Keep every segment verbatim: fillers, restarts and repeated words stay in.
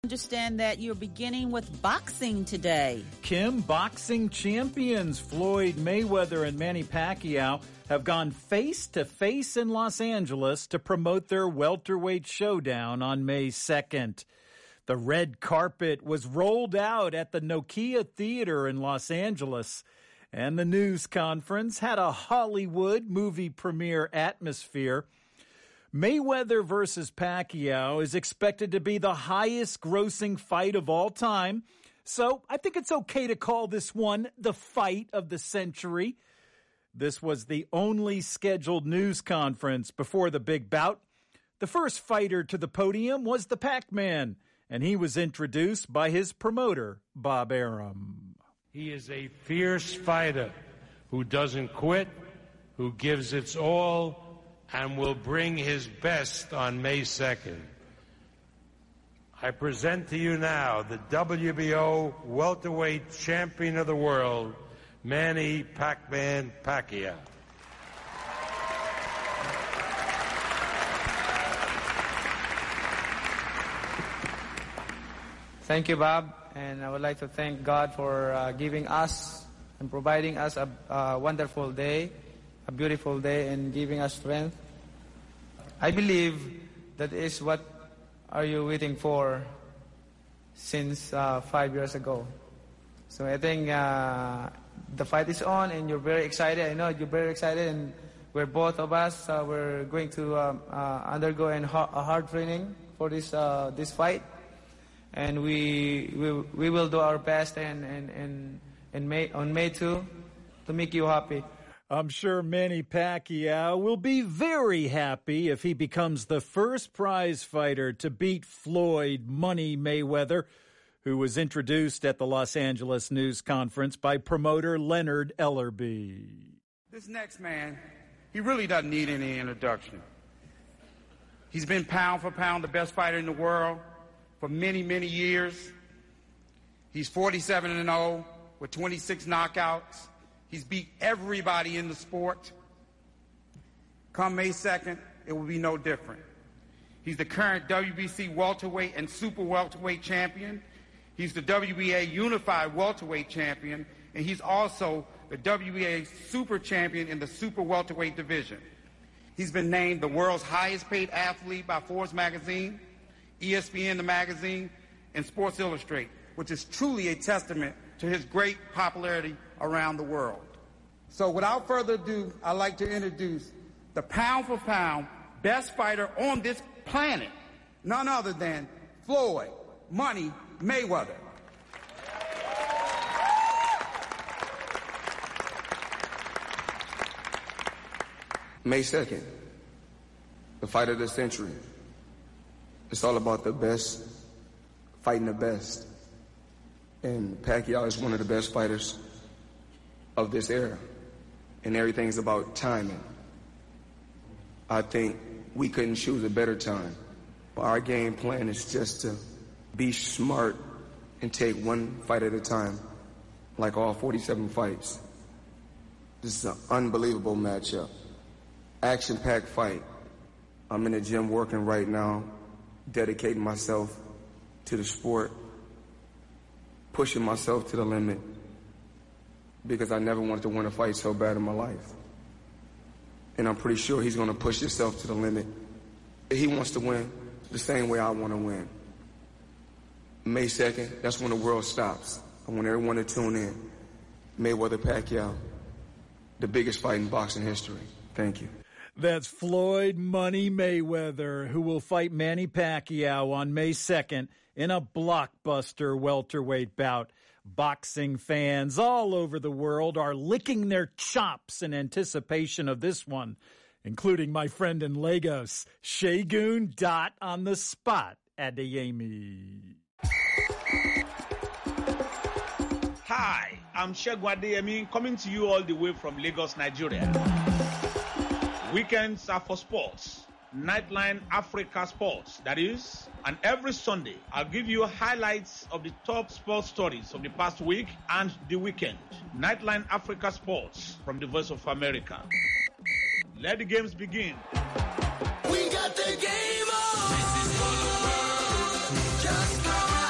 Understand that you're beginning with boxing today. Kim, boxing champions Floyd Mayweather and Manny Pacquiao have gone face-to-face in Los Angeles to promote their welterweight showdown on May second. The red carpet was rolled out at the Nokia Theater in Los Angeles, and the news conference had a Hollywood movie premiere atmosphere. Mayweather versus Pacquiao is expected to be the highest grossing fight of all time. So I think it's okay to call this one the fight of the century. This was the only scheduled news conference before the big bout. The first fighter to the podium was the Pac-Man, and he was introduced by his promoter, Bob Arum. He is a fierce fighter who doesn't quit, who gives its all, and will bring his best on May second. I present to you now the W B O welterweight champion of the world, Manny Pac-Man Pacquiao. Thank you, Bob, and I would like to thank God for uh, giving us and providing us a, a wonderful day, a beautiful day, and giving us strength. I believe that is what are you waiting for since uh, five years ago. So I think uh, the fight is on, and you're very excited. I know you're very excited, and we're both of us. Uh, we're going to um, uh, undergo an ha- a hard training for this uh, this fight, and we we we will do our best and and and, and May, on May second to make you happy. I'm sure Manny Pacquiao will be very happy if he becomes the first prize fighter to beat Floyd Money Mayweather, who was introduced at the Los Angeles news conference by promoter Leonard Ellerbe. This next man, he really doesn't need any introduction. He's been pound for pound the best fighter in the world for many, many years. He's forty-seven and oh with twenty-six knockouts. He's beat everybody in the sport. Come May second, it will be no different. He's the current W B C welterweight and super welterweight champion. He's the W B A unified welterweight champion, and he's also the W B A super champion in the super welterweight division. He's been named the world's highest paid athlete by Forbes magazine, E S P N the magazine, and Sports Illustrated, which is truly a testament to his great popularity around the world. So without further ado, I'd like to introduce the pound for pound best fighter on this planet, none other than Floyd Money Mayweather. May second, the fight of the century. It's all about the best, fighting the best. And Pacquiao is one of the best fighters of this era. And everything's about timing. I think we couldn't choose a better time. But our game plan is just to be smart and take one fight at a time, like all forty-seven fights. This is an unbelievable matchup. Action-packed fight. I'm in the gym working right now, dedicating myself to the sport, pushing myself to the limit, because I never wanted to win a fight so bad in my life. And I'm pretty sure he's going to push himself to the limit. He wants to win the same way I want to win. May second, that's when the world stops. I want everyone to tune in. Mayweather Pacquiao, the biggest fight in boxing history. Thank you. That's Floyd Money Mayweather, who will fight Manny Pacquiao on May second in a blockbuster welterweight bout. Boxing fans all over the world are licking their chops in anticipation of this one, including my friend in Lagos, Shagun Dot on the spot, Adeyemi. Hi, I'm Segun Adeyemi, coming to you all the way from Lagos, Nigeria. Weekends are for sports. Nightline Africa Sports, that is. And every Sunday, I'll give you highlights of the top sports stories of the past week and the weekend. Nightline Africa Sports from the Voice of America. Let the games begin. We got the game on. Just go.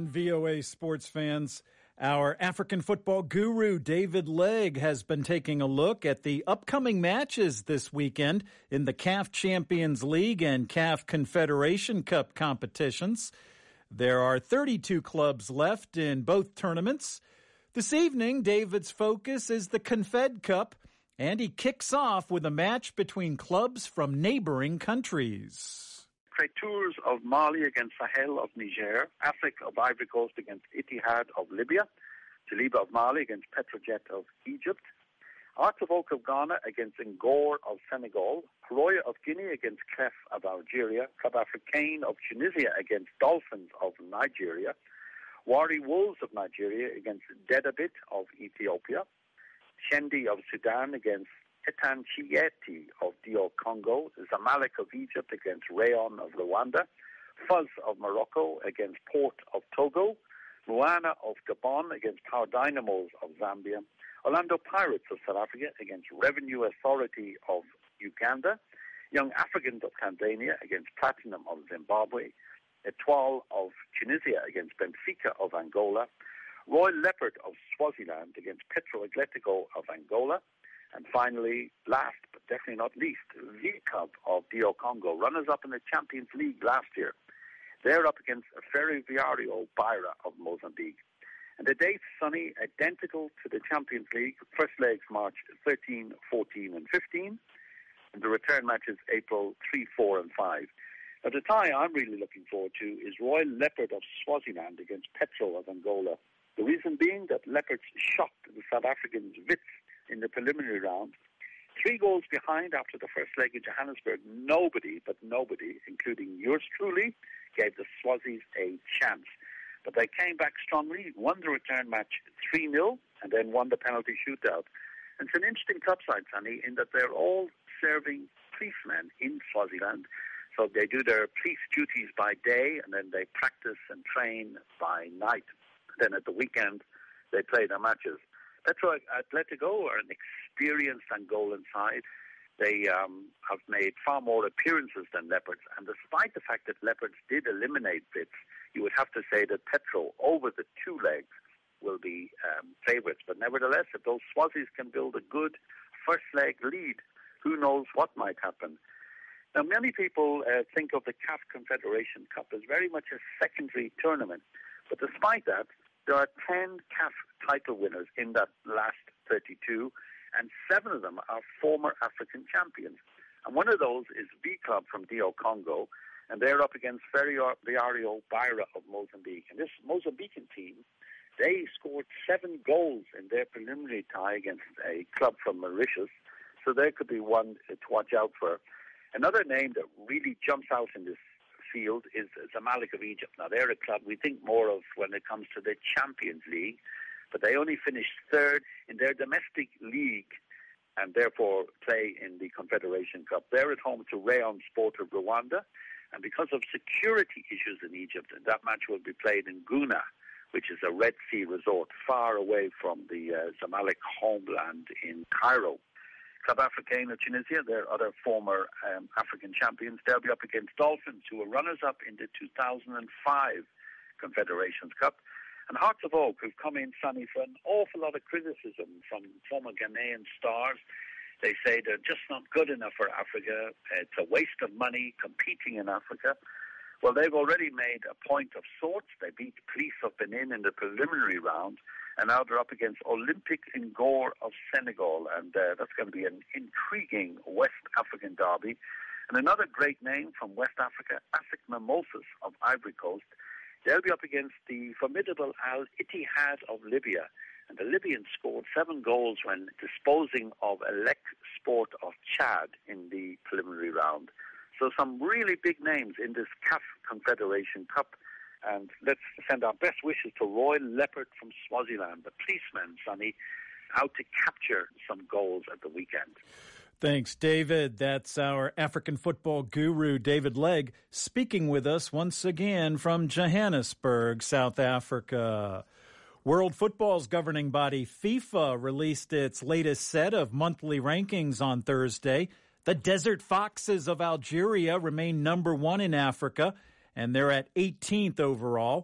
afternoon, V O A sports fans. Our African football guru, David Legg, has been taking a look at the upcoming matches this weekend in the C A F Champions League and C A F Confederation Cup competitions. There are thirty-two clubs left in both tournaments. This evening, David's focus is the Confed Cup, and he kicks off with a match between clubs from neighboring countries. Tours of Mali against Sahel of Niger, Afrique of Ivory Coast against Ittihad of Libya, Jaliba of Mali against Petrojet of Egypt, Hearts of Oak of Ghana against Ngor of Senegal, Roya of Guinea against Clef of Algeria, Club Africain of Tunisia against Dolphins of Nigeria, Wari Wolves of Nigeria against Dedabit of Ethiopia, Shendi of Sudan against Etan Chieti of D R Congo, Zamalek of Egypt against Rayon of Rwanda, Fuz of Morocco against Port of Togo, Moana of Gabon against Power Dynamos of Zambia, Orlando Pirates of South Africa against Revenue Authority of Uganda, Young Africans of Tanzania against Platinum of Zimbabwe, Etoile of Tunisia against Benfica of Angola, Royal Leopard of Swaziland against Petro Atletico of Angola, and finally, last but definitely not least, V Club of D R Congo, runners-up in the Champions League last year. They're up against Ferroviario Beira of Mozambique. And the dates, Sonny, identical to the Champions League. First legs March thirteen, fourteen, and fifteen. And the return matches April three, four, and five. Now, the tie I'm really looking forward to is Royal Leopard of Swaziland against Petro of Angola. The reason being that Leopards shocked the South Africans' wits in the preliminary round. Three goals behind after the first leg in Johannesburg, nobody, but nobody, including yours truly, gave the Swazis a chance. But they came back strongly, won the return match three nil, and then won the penalty shootout. And it's an interesting club side, Sonny, in that they're all serving policemen in Swaziland. So they do their police duties by day, and then they practice and train by night. Then at the weekend, they play their matches. Petro Atletico are an experienced Angolan side. They um, have made far more appearances than Leopards, and despite the fact that Leopards did eliminate Wits, you would have to say that Petro, over the two legs, will be um, favourites. But nevertheless, if those Swazis can build a good first leg lead, who knows what might happen. Now, many people uh, think of the C A F Confederation Cup as very much a secondary tournament, but despite that, there are ten C A F title winners in that last thirty-two, and seven of them are former African champions. And one of those is V Club from D R Congo, and they're up against Ferroviario Beira of Mozambique. And this Mozambican team, they scored seven goals in their preliminary tie against a club from Mauritius, so there could be one to watch out for. Another name that really jumps out in this field is Zamalek of Egypt. Now, they're a club we think more of when it comes to the Champions League, but they only finished third in their domestic league and therefore play in the Confederation Cup. They're at home to Rayon Sport of Rwanda, and because of security issues in Egypt, that match will be played in Guna, which is a Red Sea resort far away from the uh, Zamalek homeland in Cairo. Club Africain of Tunisia, their other former um, African champions, they'll be up against Dolphins, who were runners-up in the two thousand five Confederations Cup. And Hearts of Oak, who've come in, Sonny, for an awful lot of criticism from former Ghanaian stars. They say they're just not good enough for Africa. It's a waste of money competing in Africa. Well, they've already made a point of sorts. They beat Police of Benin in the preliminary round, and now they're up against Olympic Ngor of Senegal, and uh, that's going to be an intriguing West African derby. And another great name from West Africa, ASIC Mimosas of Ivory Coast. They'll be up against the formidable Al Ittihad of Libya, and the Libyans scored seven goals when disposing of Elec Sport of Chad in the preliminary round. So some really big names in this C A F Confederation Cup. And let's send our best wishes to Royal Leopard from Swaziland, the policemen, Sonny, out to capture some goals at the weekend. Thanks, David. That's our African football guru, David Legg, speaking with us once again from Johannesburg, South Africa. World Football's governing body, FIFA, released its latest set of monthly rankings on Thursday. The Desert Foxes of Algeria remain number one in Africa, and they're at eighteenth overall.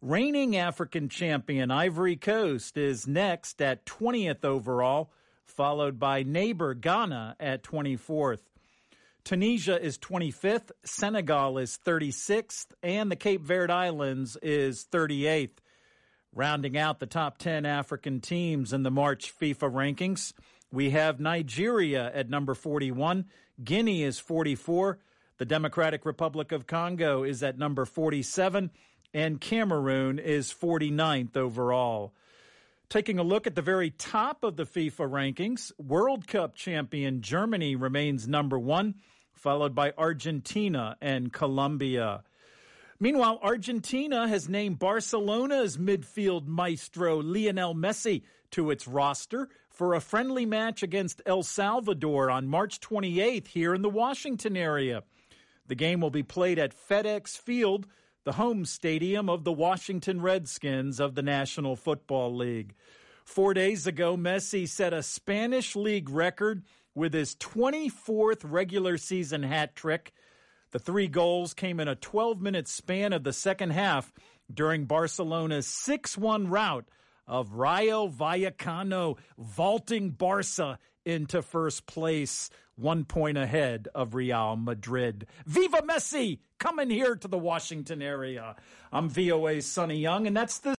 Reigning African champion Ivory Coast is next at twentieth overall, followed by neighbor Ghana at twenty-fourth. Tunisia is twenty-fifth, Senegal is thirty-sixth, and the Cape Verde Islands is thirty-eighth. Rounding out the top ten African teams in the March FIFA rankings, we have Nigeria at number forty-one, Guinea is forty-four, the Democratic Republic of Congo is at number forty-seven, and Cameroon is forty-ninth overall. Taking a look at the very top of the FIFA rankings, World Cup champion Germany remains number one, followed by Argentina and Colombia. Meanwhile, Argentina has named Barcelona's midfield maestro Lionel Messi to its roster for a friendly match against El Salvador on March twenty-eighth here in the Washington area. The game will be played at FedEx Field, the home stadium of the Washington Redskins of the National Football League. Four days ago, Messi set a Spanish league record with his twenty-fourth regular season hat trick. The three goals came in a twelve-minute span of the second half during Barcelona's six one rout of Rayo Vallecano, vaulting Barca into first place, one point ahead of Real Madrid. Viva Messi! Coming here to the Washington area. I'm V O A's Sonny Young, and that's the